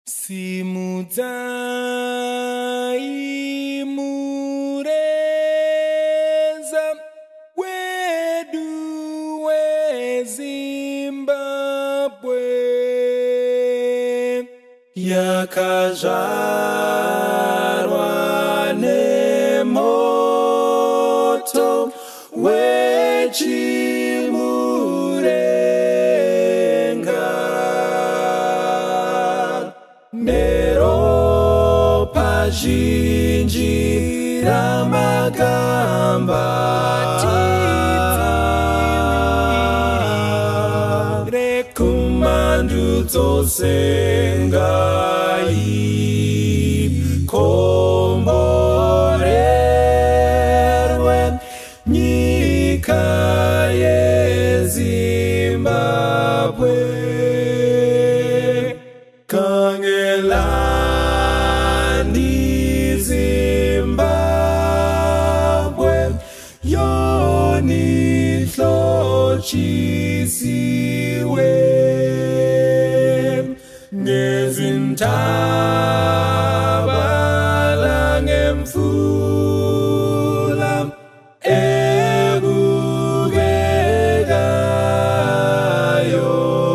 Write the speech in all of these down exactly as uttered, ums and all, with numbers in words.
Simudzai mureza wedu weZimbabwe, yakazvarwa nemoto wechimurenga, neropa zhinji ramagamba rekumandu dzose ngaikomborerwe nyika yeZimbabwe. Kangelani Zimbabwe, yonihlochisiwe ngezintaba langemfula ebukekayo,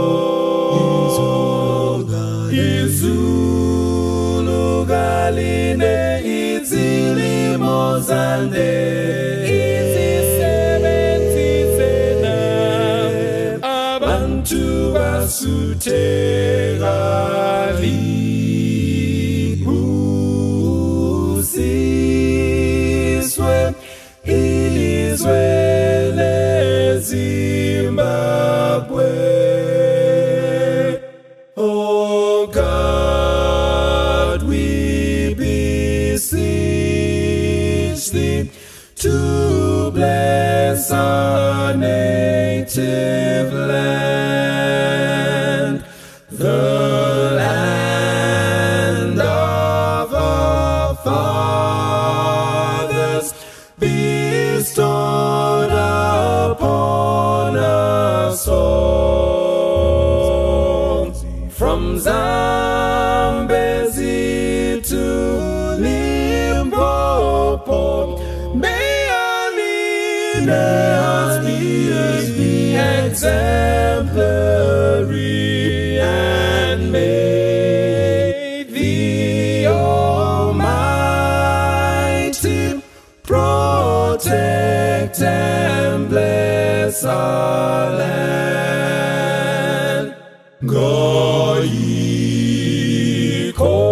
izulu kaline izilimo zande izisebenzisena abantu basuthekali busiswe ilizwe leZimbabwe. Oh God, we beseech thee to bless our native land, the land of our fathers, bestowed upon us all, from Zambezi to Limpopo. May our leaders be exemplary, and may the Almighty protect and bless our land. Go ye,